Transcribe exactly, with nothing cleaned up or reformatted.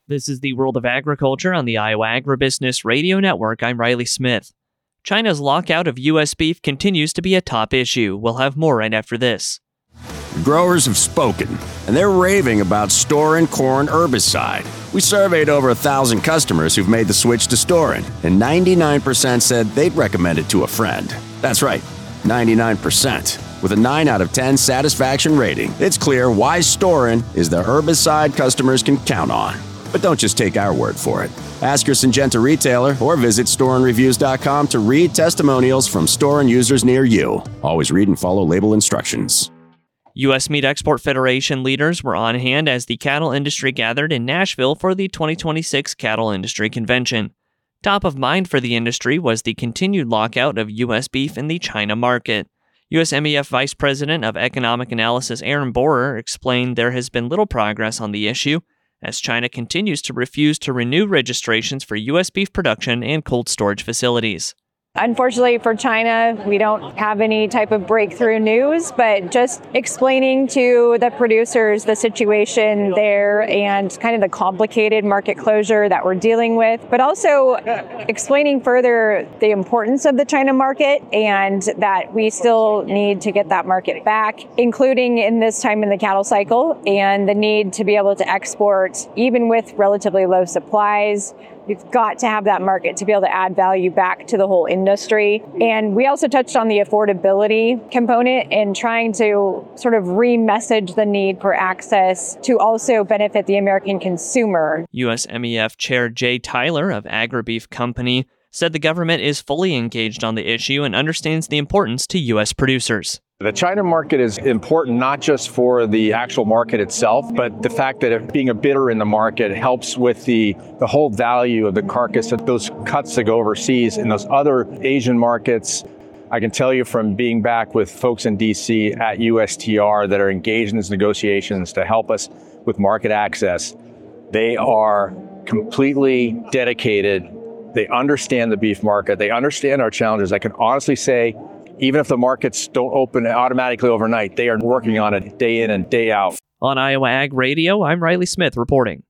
This is the World of Agriculture on the Iowa Agribusiness Radio Network. I'm Riley Smith. China's lockout of U S beef continues to be a top issue. We'll have more right after this. Growers have spoken, and they're raving about Storin corn herbicide. We surveyed over a thousand customers who've made the switch to Storin, and ninety-nine percent said they'd recommend it to a friend. That's right, ninety-nine percent. With a nine out of ten satisfaction rating, it's clear why Storin is the herbicide customers can count on. But don't just take our word for it. Ask your Syngenta retailer or visit storin reviews dot com to read testimonials from Storin users near you. Always read and follow label instructions. U S Meat Export Federation leaders were on hand as the cattle industry gathered in Nashville for the twenty twenty-six Cattle Industry Convention. Top of mind for the industry was the continued lockout of U S beef in the China market. U S M E F Vice President of Economic Analysis Aaron Borer explained there has been little progress on the issue, as China continues to refuse to renew registrations for U S beef production and cold storage facilities. Unfortunately for China, we don't have any type of breakthrough news, but just explaining to the producers the situation there and kind of the complicated market closure that we're dealing with, but also explaining further the importance of the China market and that we still need to get that market back, including in this time in the cattle cycle, and the need to be able to export even with relatively low supplies. We've got to have that market to be able to add value back to the whole industry. And we also touched on the affordability component and trying to sort of re-message the need for access to also benefit the American consumer. U S M E F Chair Jay Tyler of AgriBeef Company said the government is fully engaged on the issue and understands the importance to U S producers. The China market is important not just for the actual market itself, but the fact that it being a bidder in the market helps with the, the whole value of the carcass of those cuts that go overseas in those other Asian markets. I can tell you from being back with folks in D C at U S T R that are engaged in these negotiations to help us with market access, they are completely dedicated. They understand the beef market. They understand our challenges. I can honestly say, even if the markets don't open automatically overnight, they are working on it day in and day out. On Iowa Ag Radio, I'm Riley Smith reporting.